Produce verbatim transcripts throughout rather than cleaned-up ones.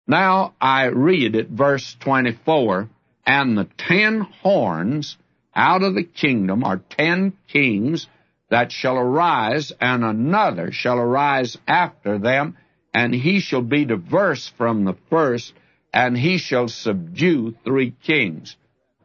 Now I read at verse twenty-four, and the ten horns out of the kingdom are ten kings that shall arise, and another shall arise after them, and he shall be diverse from the first, and he shall subdue three kings.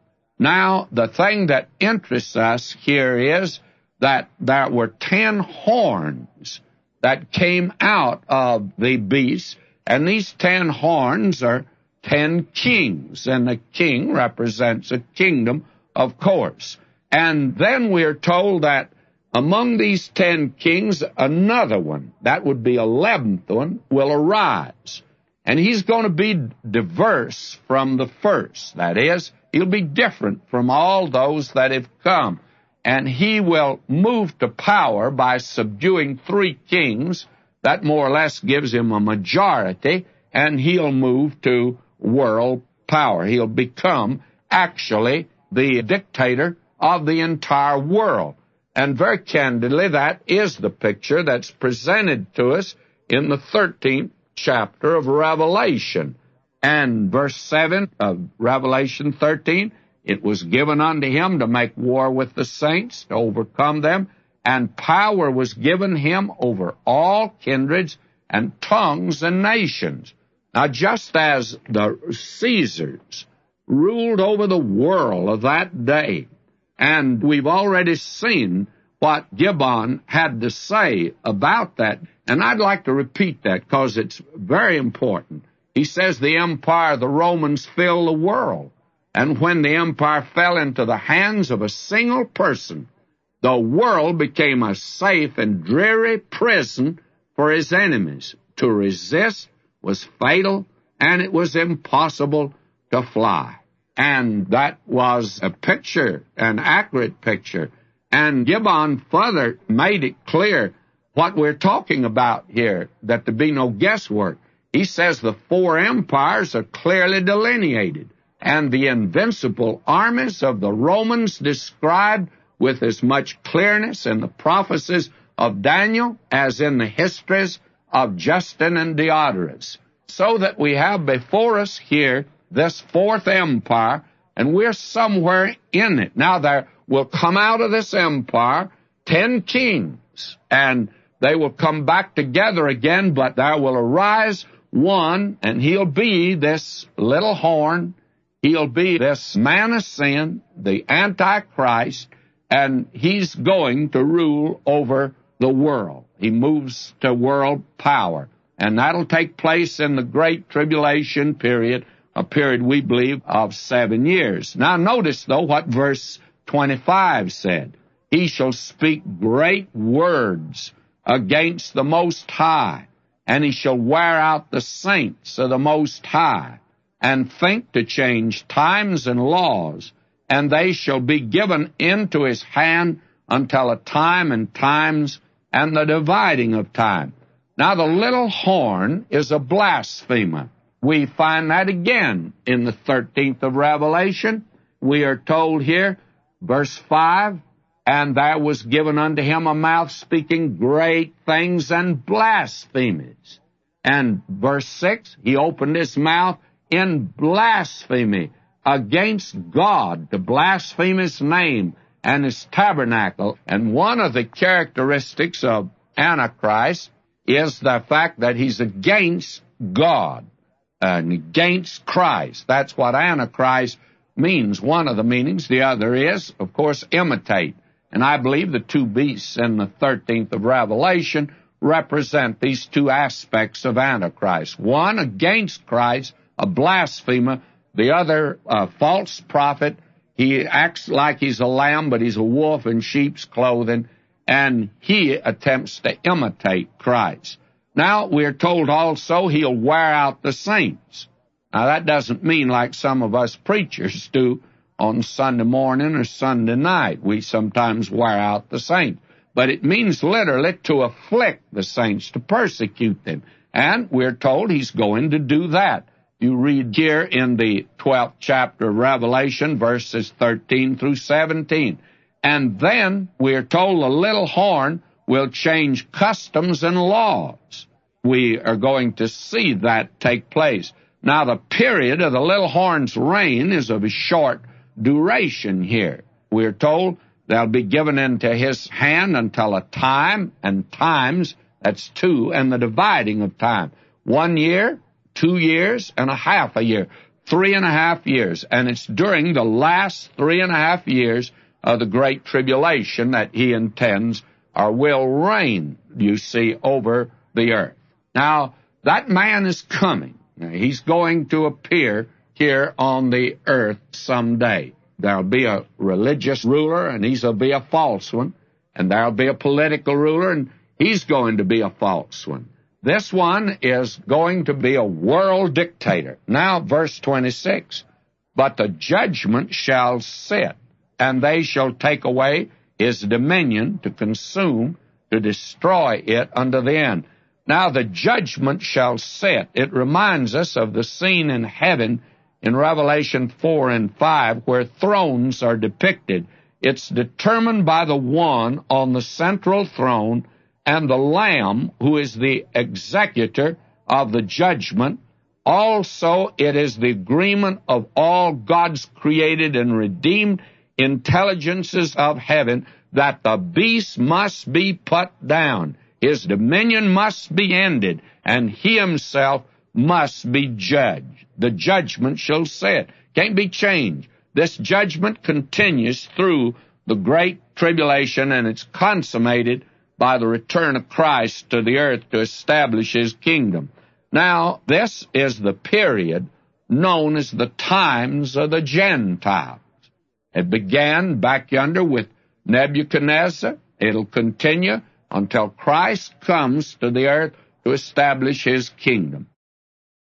Now, the thing that interests us here is that there were ten horns that came out of the beast, and these ten horns are ten kings, and the king represents a kingdom, of course. And then we're told that among these ten kings, another one, that would be eleventh one, will arise. And he's going to be diverse from the first. That is, he'll be different from all those that have come. And he will move to power by subduing three kings. That more or less gives him a majority, and he'll move to world power. He'll become actually the dictator of the entire world. And very candidly, that is the picture that's presented to us in the thirteenth chapter of Revelation. And verse seven of Revelation thirteen, it was given unto him to make war with the saints, to overcome them, and power was given him over all kindreds and tongues and nations. Now, just as the Caesars ruled over the world of that day, and we've already seen what Gibbon had to say about that, and I'd like to repeat that because it's very important. He says the empire of the Romans filled the world, and when the empire fell into the hands of a single person, the world became a safe and dreary prison for his enemies. To resist was fatal, and it was impossible to fly. And that was a picture, an accurate picture. And Gibbon further made it clear what we're talking about here, that there be no guesswork. He says the four empires are clearly delineated, and the invincible armies of the Romans described with as much clearness in the prophecies of Daniel as in the histories of Justin and Diodorus. So that we have before us here this fourth empire, and we're somewhere in it. Now there will come out of this empire ten kings, and they will come back together again, but there will arise one, and he'll be this little horn. He'll be this man of sin, the Antichrist, and he's going to rule over the world. He moves to world power, and that'll take place in the Great Tribulation period, a period we believe of seven years. Now notice, though, what verse twenty-five said. He shall speak great words against the Most High, and he shall wear out the saints of the Most High, and think to change times and laws, and they shall be given into his hand until a time and times and the dividing of time. Now the little horn is a blasphemer. We find that again in the thirteenth of Revelation. We are told here, verse five, and there was given unto him a mouth speaking great things and blasphemies. And verse six, he opened his mouth in blasphemy against God, to blaspheme his name and his tabernacle. And one of the characteristics of Antichrist is the fact that he's against God and against Christ. That's what Antichrist means, one of the meanings. The other is, of course, imitate. And I believe the two beasts in the thirteenth of Revelation represent these two aspects of Antichrist. One against Christ, a blasphemer. The other, a false prophet. He acts like he's a lamb, but he's a wolf in sheep's clothing, and he attempts to imitate Christ. Now, we're told also he'll wear out the saints. Now, that doesn't mean like some of us preachers do on Sunday morning or Sunday night. We sometimes wear out the saints. But it means literally to afflict the saints, to persecute them. And we're told he's going to do that. You read here in the twelfth chapter of Revelation, verses thirteen through seventeen. And then we're told the little horn will change customs and laws. We are going to see that take place. Now, the period of the little horn's reign is of a short duration here. We're told they'll be given into his hand until a time and times, that's two, and the dividing of time. One year, two years, and a half a year. Three and a half years. And it's during the last three and a half years of the Great Tribulation that he intends or will reign, you see, over the earth. Now, that man is coming. He's going to appear here on the earth someday. There'll be a religious ruler, and he'll be a false one. And there'll be a political ruler, and he's going to be a false one. This one is going to be a world dictator. Now, verse twenty-six, but the judgment shall sit, and they shall take away his dominion to consume, to destroy it unto the end. Now, the judgment shall sit. It reminds us of the scene in heaven in Revelation four and five, where thrones are depicted. It's determined by the one on the central throne and the Lamb, who is the executor of the judgment. Also, it is the agreement of all God's created and redeemed intelligences of heaven that the beast must be put down. His dominion must be ended, and he himself must be judged. The judgment shall sit. Can't be changed. This judgment continues through the Great Tribulation, and it's consummated by the return of Christ to the earth to establish his kingdom. Now, this is the period known as the times of the Gentiles. It began back yonder with Nebuchadnezzar. It'll continue until Christ comes to the earth to establish his kingdom.